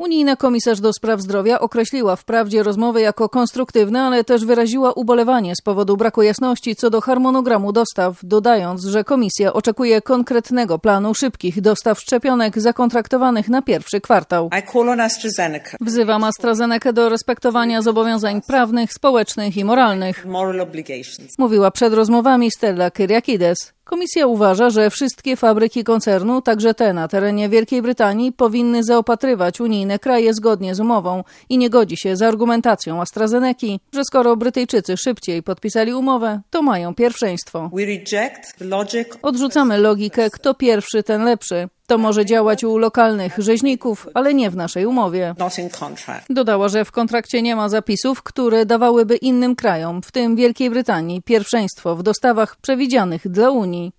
Unijna komisarz do spraw zdrowia określiła wprawdzie rozmowy jako konstruktywne, ale też wyraziła ubolewanie z powodu braku jasności co do harmonogramu dostaw, dodając, że komisja oczekuje konkretnego planu szybkich dostaw szczepionek zakontraktowanych na pierwszy kwartał. Wzywam AstraZenekę do respektowania zobowiązań prawnych, społecznych i moralnych, mówiła przed rozmowami Stella Kyriakides. Komisja uważa, że wszystkie fabryki koncernu, także te na terenie Wielkiej Brytanii, powinny zaopatrywać unijne kraje zgodnie z umową i nie godzi się z argumentacją AstraZeneki, że skoro Brytyjczycy szybciej podpisali umowę, to mają pierwszeństwo. Odrzucamy logikę, kto pierwszy, ten lepszy. To może działać u lokalnych rzeźników, ale nie w naszej umowie. Dodała, że w kontrakcie nie ma zapisów, które dawałyby innym krajom, w tym Wielkiej Brytanii, pierwszeństwo w dostawach przewidzianych dla Unii.